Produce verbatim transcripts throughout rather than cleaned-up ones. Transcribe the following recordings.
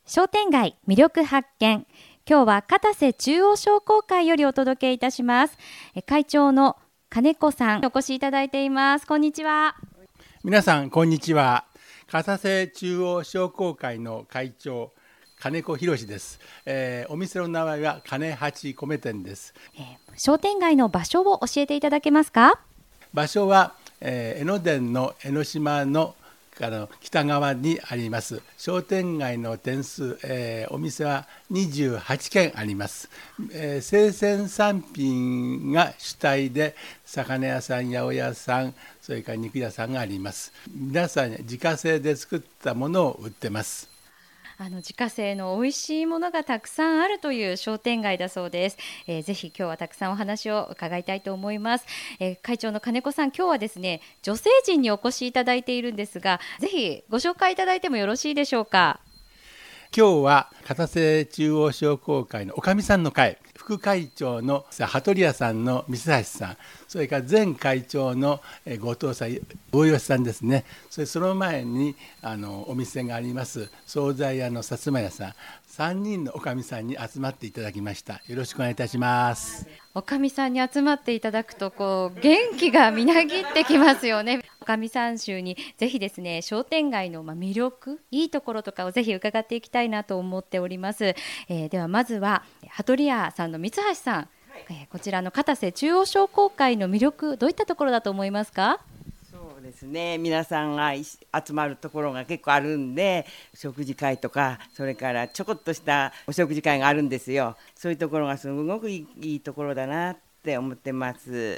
商店街魅力発見。今日は片瀬中央商工会よりお届けいたします。会長の金子さんお越しいただいています。こんにちは。 皆さんこんにちは。片瀬中央商工会の会長金子博です、えー、お店の名前は金八米店です、 えー、商店街の場所を教えていただけますか？ 場所は、えー、江ノ電の江ノ島のあの北側にあります。商店街の店数、えー、お店はにじゅうはちけんあります、えー、生鮮産品が主体で魚屋さん、八百屋さん、それから肉屋さんがあります。皆さん自家製で作ったものを売ってます。 あの自家製の美味しいものがたくさんあるという商店街だそうです。えー、ぜひ今日はたくさんお話を伺いたいと思います。えー、会長の金子さん、今日はですね女性陣にお越しいただいているんですが、ぜひご紹介いただいてもよろしいでしょうか？ 今日は片瀬中央商工会のおかみさんの会、副会長の羽鳥屋さんの三橋さん、それから前会長の後藤さん、大吉さんですね。それその前にあのお店があります惣菜屋の薩摩屋さん、さんにんのおかみさんに集まっていただきました。よろしくお願いいたします。 おかみさんに集まっていただくとこう元気がみなぎってきますよね。おかみさん集にぜひですね商店街のまあ魅力、いいところとかをぜひ伺っていきたいなと思っております。えー、ではまずは羽鳥屋さんの三橋さん、はい、えー、こちらの片瀬中央商工会の魅力、どういったところだと思いますか？ そうですね、皆さんが集まるところが結構あるんで、食事会とかそれからちょこっとしたお食事会があるんですよ。そういうところがすごくいい、いいところだなって思ってます。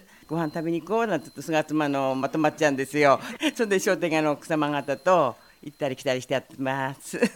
ご飯食べに行こうなんて言うとすぐ集まるのまとまっちゃうんですよ。それで商店街の奥様方と行ったり来たりしてやってます。はい、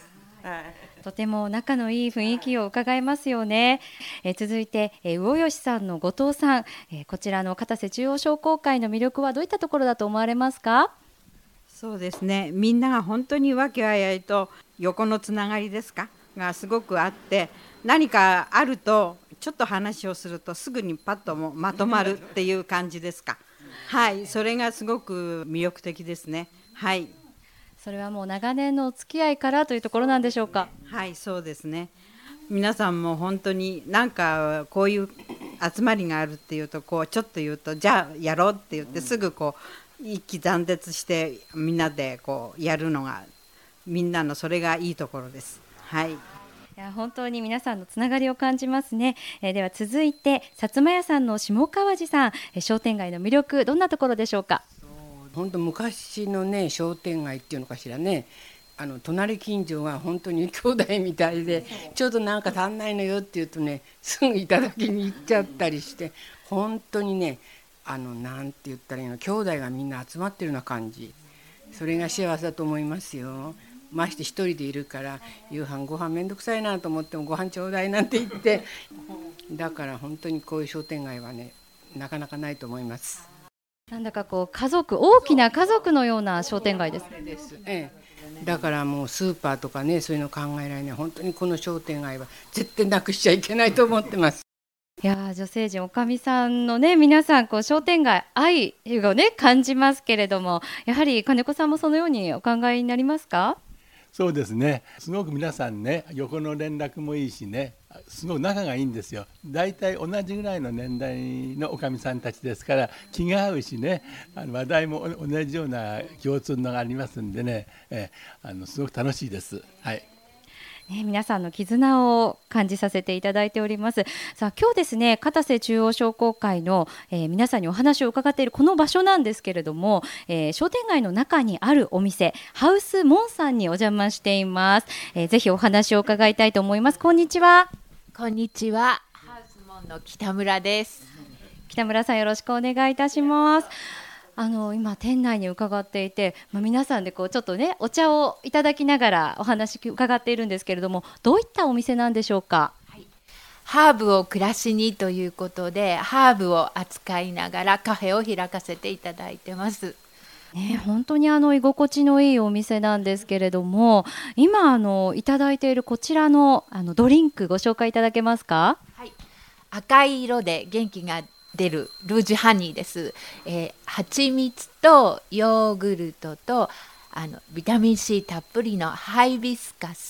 とても仲のいい雰囲気を伺いますよね。えー、続いて、えー、魚吉さんの後藤さん、えー、こちらの片瀬中央商工会の魅力はどういったところだと思われますか？ そうですね、みんなが本当に和気あいあいと横のつながりですかがすごくあって、何かあるとちょっと話をするとすぐにパッともまとまるっていう感じですか。はい、それがすごく魅力的ですね。はい、 それはもう長年のお付き合いからというところなんでしょうか？ はい、そうですね。皆さんも本当になんかこういう集まりがあるっていうとこうちょっと言うとじゃあやろうって言ってすぐこう一気団結してみんなでこうやるのがみんなのそれがいいところです。はい。 いや本当に皆さんのつながりを感じますね。えー、では続いて薩摩屋さんの下川路さん、えー、商店街の魅力どんなところでしょうか？ 本当昔のね商店街っていうのかしらね、あの隣近所が本当に兄弟みたいで、ちょっとなんか足んないのよって言うとねすぐいただきに行っちゃったりして、本当にねあのなんて言ったらいいの、兄弟がみんな集まってるような感じ、それが幸せだと思いますよ。まして一人でいるから夕飯ご飯めんどくさいなと思ってもご飯ちょうだいなんて言ってだから本当にこういう商店街はねなかなかないと思います。 なんだかこう家族、大きな家族のような商店街です。 ええ、だからもうスーパーとかねそういうの考えられない、本当にこの商店街は絶対なくしちゃいけないと思ってます。 いや女性陣おかみさんのね皆さんこう商店街愛をね感じますけれども、やはり金子さんもそのようにお考えになりますか？ そうですね、すごく皆さんね横の連絡もいいしね、すごく仲がいいんですよ。だいたい同じぐらいの年代のおかみさんたちですから気が合うしね、あの話題も同じような共通のがありますんでね、えあのすごく楽しいです。はい、 ね、皆さんの絆を感じさせていただいております。さあ今日ですね片瀬中央商工会の、えー、皆さんにお話を伺っているこの場所なんですけれども、えー、商店街の中にあるお店ハウスモンさんにお邪魔しています。えー、ぜひお話を伺いたいと思います。こんにちは。 こんにちは、ハウスモンの北村です。 北村さんよろしくお願いいたします。あの今店内に伺っていて、まあ、皆さんでこうちょっとねお茶をいただきながらお話伺っているんですけれども、どういったお店なんでしょうか？ はい、ハーブを暮らしにということでハーブを扱いながらカフェを開かせていただいてます。 ね、本当にあの居心地のいいお店なんですけれども、今あのいただいているこちらのあのドリンクご紹介いただけますか？ はい、赤い色で元気が出るルージュハニーです。えー、蜂蜜とヨーグルトとあのビタミン C たっぷりのハイビスカス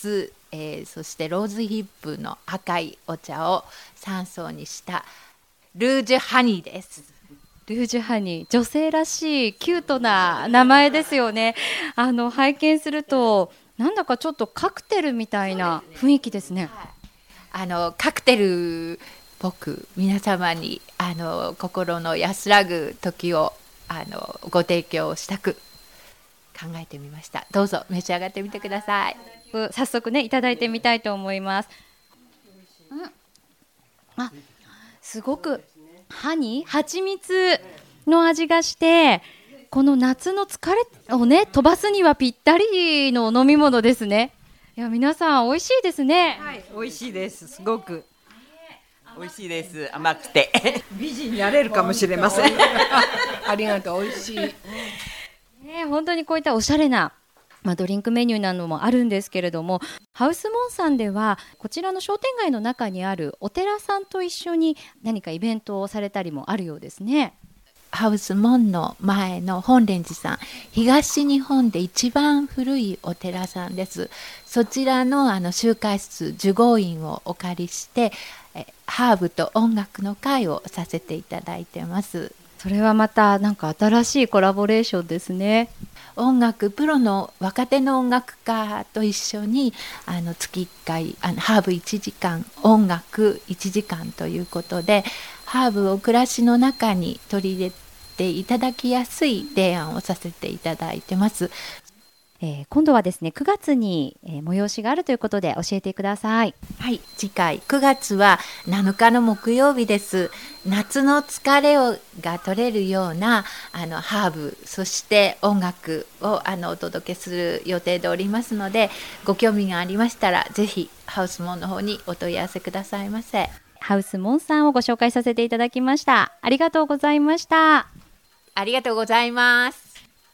えーそしてローズヒップの赤いお茶をさん層にしたルージュハニーです。 ルージュハニー、女性らしいキュートな名前ですよね。あの拝見するとなんだかちょっとカクテルみたいな雰囲気ですね。 あのカクテルっぽく皆様にあの心の安らぐ時をあのご提供したく考えてみました。どうぞ召し上がってみてください。 早速ねいただいてみたいと思います。うん、あ、すごくハニー、蜂蜜の味がして、この夏の疲れをね飛ばすにはぴったりの飲み物ですね。いや皆さん美味しいですね。 はい、美味しいです。すごく美味しいです。甘くて美人になれるかもしれません。 ありがとう、美味しい。 ね、本当にこういったおしゃれな、まあ、ドリンクメニューなどもあるんですけれども、ハウスモンさんではこちらの商店街の中にあるお寺さんと一緒に何かイベントをされたりもあるようですね。 ハウス門の前の本蓮寺さん、東日本で一番古いお寺さんです。そちらのあの集会室受講院をお借りしてえハーブと音楽の会をさせていただいてます。 それはまたなんか新しいコラボレーションですね。 音楽プロの若手の音楽家と一緒にあの月いっかいあのハーブいちじかん音楽いちじかんということで、ハーブを暮らしの中に取り入れていただきやすい提案をさせていただいてます。 えー、今度はですねくがつに、えー、催しがあるということで教えてください。 はい、次回くがつはなのかの木曜日です。夏の疲れをが取れるようなあのハーブ、そして音楽をあのお届けする予定でおりますので、ご興味がありましたらぜひハウスモンの方にお問い合わせくださいませ。 ハウスモンさんをご紹介させていただきました。ありがとうございました。 ありがとうございます。